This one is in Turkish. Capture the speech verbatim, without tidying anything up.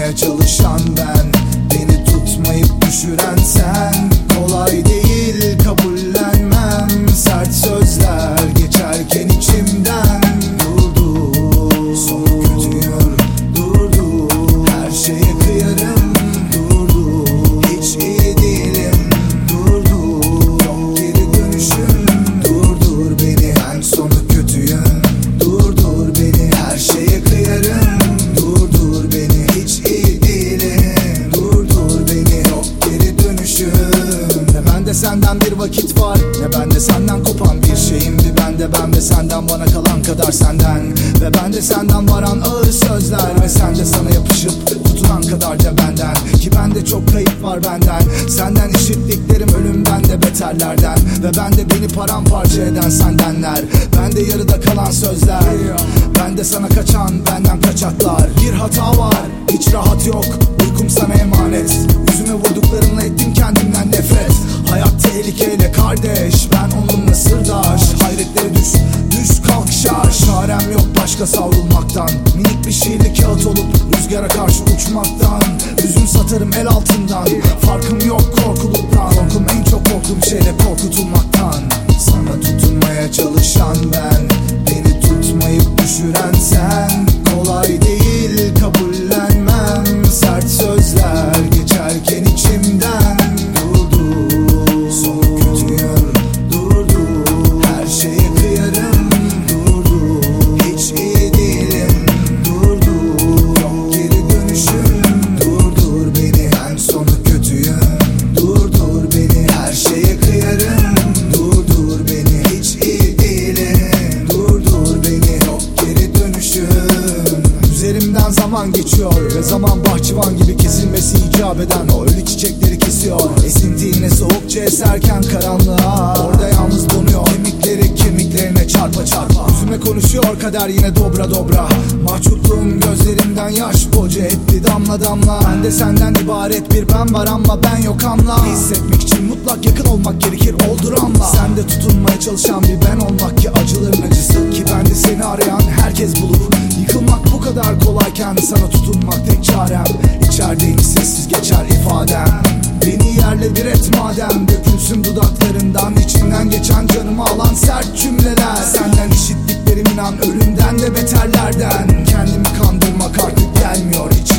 tutmaya çalışan ben, beni tutmayıp düşüren sen. Kolay değil kabullenmem, sert sözler geçerken içimden. Durdu, sonu kötüyüm, durdu, her şeye kıyarım. Durdu, hiç iyi değilim, durdu, yok geri dönüşüm. Durdur beni, ben sonu kötüyüm, durdur beni, her şeye kıyarım. Durdur beni, hiç iyi değilim, durdur beni, yok geri dönüşüm. Ne bende senden bir vakit var, ne bende senden kopan bir şeyim. Bir bende ben ve senden, bana kalan kadar senden. Ve bende senden varan ağır sözler, ve sende sana yapışıp tutunan kadar da benden. Ki bende çok kayıp var benden, senden işittiklerim ölümden de beterlerden. Ve bende beni paramparça eden sendenler, bende yarıda kalan sözler. Bende sana kaçan, benden kaçaklar. Bir hata var, hiç rahat yok, uykum sana emanet. Yüzüme vurduklarınla ettim kendimden nefret. Hayat tehlikeyle kardeş, ben onunla sırdaş. Hayretlere düş, düş kalk şarj. Çarem yok başka savrulmaktan, minik bir şiirli kağıt olup rüzgara karşı uçmaktan. Üzüm satarım el altından, farkım yok korkuluktan. Korkum en çok korktuğum şeyle korkutulmaktan. Sana tutunmaya çalışan ben, beni tutmayıp düşüren sen. Kolay değil kabullenmem, sert sözler geçerken içimden. Durdu, sonu kötüyüm, durdu, her şeye kıyarım. Durdu, hiç iyi değilim, durdu, yok geri dönüşüm. Durdur beni, ben sonu kötüyüm, durdur beni, her şeye kıyarım. Durdur beni, hiç iyi değilim, durdur beni, yok geri dönüşüm. Üzerimden zaman geçiyor ve zaman bahçıvan gibi kesilmesi icap eden o ölü çiçekleri kesiyor. Esinti yine soğukça eserken karanlığa, orada yalnız donuyor. Kemikleri kemiklerine çarpa çarpa, yüzüme konuşuyor kader yine dobra dobra. Mahcupluğum gözlerimden yaş boca etti damla damla. Bende senden ibaret bir ben var ama ben yok anla. Hissetmek için mutlak yakın olmak gerekir, oldur anla. Sende tutunmaya çalışan bir ben olmak ki acıların acısı. Ki bende seni arayan herkes bulur. Yıkılmak bu kadar kolayken sana tutunmak tek çarem. İçerideyim sessiz geçer ifadem, beni yerle bir et madem. Dökülsün dudaklarından, içinden geçen canımı alan sert cümleler. Senden işittiklerim inan ölümden de beterlerden. Kendimi kandırmak artık gelmiyor hiç.